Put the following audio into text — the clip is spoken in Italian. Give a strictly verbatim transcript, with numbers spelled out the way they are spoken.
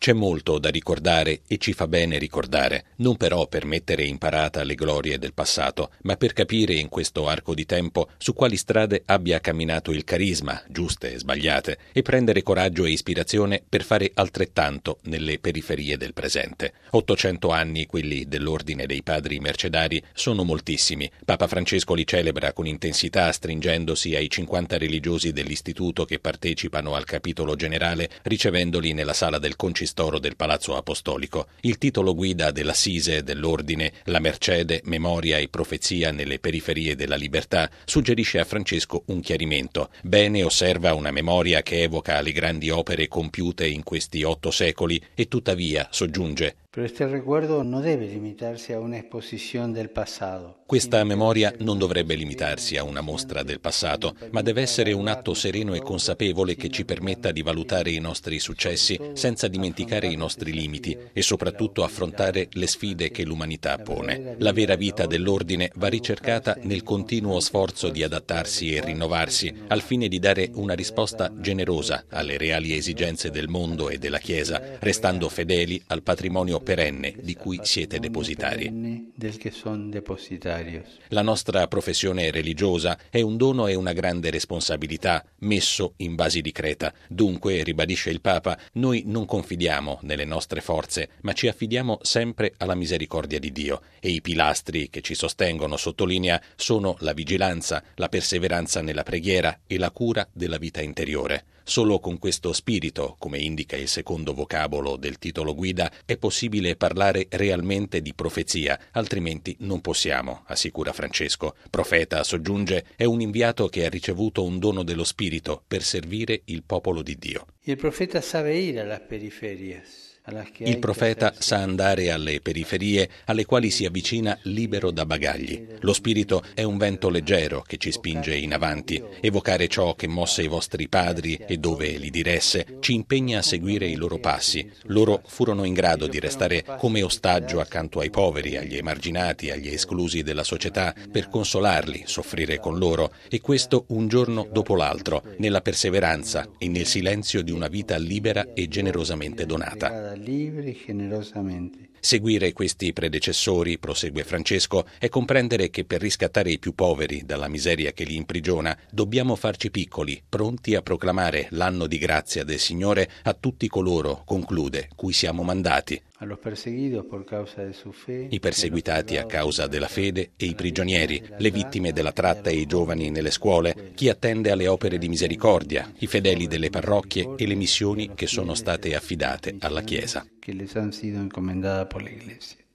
C'è molto da ricordare e ci fa bene ricordare, non però per mettere in parata le glorie del passato, ma per capire in questo arco di tempo su quali strade abbia camminato il carisma, giuste e sbagliate, e prendere coraggio e ispirazione per fare altrettanto nelle periferie del presente. ottocento anni, quelli dell'Ordine dei Padri Mercedari, sono moltissimi. Papa Francesco li celebra con intensità, stringendosi ai cinquanta religiosi dell'istituto che partecipano al capitolo generale, ricevendoli nella sala del Concistoro del Palazzo Apostolico. Il titolo guida dell'Assise dell'Ordine, La Mercede, Memoria e Profezia nelle periferie della libertà, suggerisce a Francesco un chiarimento. Bene osserva una memoria che evoca le grandi opere compiute in questi otto secoli e tuttavia, soggiunge, Pero este recuerdo no debe limitarse a una exposición del pasado. questa memoria non dovrebbe limitarsi a una mostra del passato, ma deve essere un atto sereno e consapevole che ci permetta di valutare i nostri successi senza dimenticare i nostri limiti e soprattutto affrontare le sfide che l'umanità pone. La vera vita dell'ordine va ricercata nel continuo sforzo di adattarsi e rinnovarsi, al fine di dare una risposta generosa alle reali esigenze del mondo e della Chiesa, restando fedeli al patrimonio perenne di cui siete depositari. Del che son depositarios. La nostra professione religiosa è un dono e una grande responsabilità messo in vasi di creta. Dunque, ribadisce il Papa, noi non confidiamo nelle nostre forze, ma ci affidiamo sempre alla misericordia di Dio. E i pilastri che ci sostengono, sottolinea, sono la vigilanza, la perseveranza nella preghiera e la cura della vita interiore. Solo con questo spirito, come indica il secondo vocabolo del titolo guida, è possibile parlare realmente di profezia, altrimenti non possiamo, assicura Francesco. Profeta, soggiunge, è un inviato che ha ricevuto un dono dello spirito per servire il popolo di Dio. Il profeta sabe ir a las periferias. Il profeta sa andare alle periferie alle quali si avvicina libero da bagagli. Lo spirito è un vento leggero che ci spinge in avanti. Evocare ciò che mosse i vostri padri e dove li diresse ci impegna a seguire i loro passi. Loro furono in grado di restare come ostaggio accanto ai poveri, agli emarginati, agli esclusi della società, per consolarli, soffrire con loro, e questo un giorno dopo l'altro, nella perseveranza e nel silenzio di una vita libera e generosamente donata. Liberi generosamente. Seguire questi predecessori, prosegue Francesco, è comprendere che per riscattare i più poveri dalla miseria che li imprigiona dobbiamo farci piccoli, pronti a proclamare l'anno di grazia del Signore a tutti coloro, conclude, cui siamo mandati. I perseguitati a causa della fede e i prigionieri, le vittime della tratta e i giovani nelle scuole, chi attende alle opere di misericordia, i fedeli delle parrocchie e le missioni che sono state affidate alla Chiesa.